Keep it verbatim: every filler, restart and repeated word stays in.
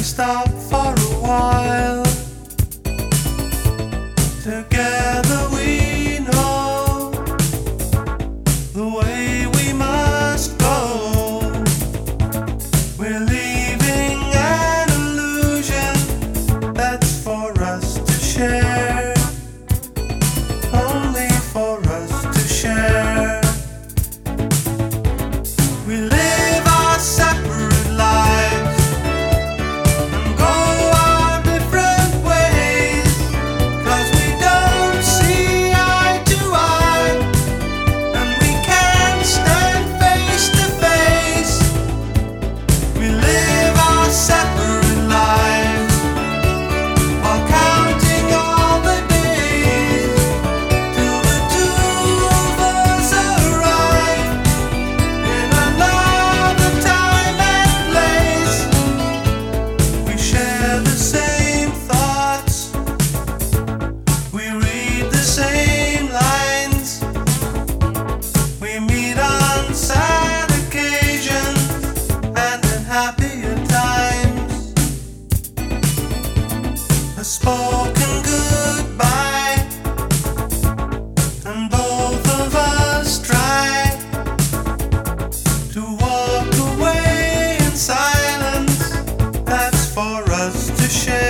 stop for a while. Together we know the way we must go. We're leaving an illusion that's for us to share, only for us to share. We live our separate lives and go our different ways, 'cause we don't see eye to eye, and we can't stand face to face. We live our separate lives while counting all the days till the two of us arrive in another time and place. We share the same thoughts, we read the same lines, we meet on sad occasions and in happier times. A spoken goodbye, and both of us try to walk away in silence. That's for us to share.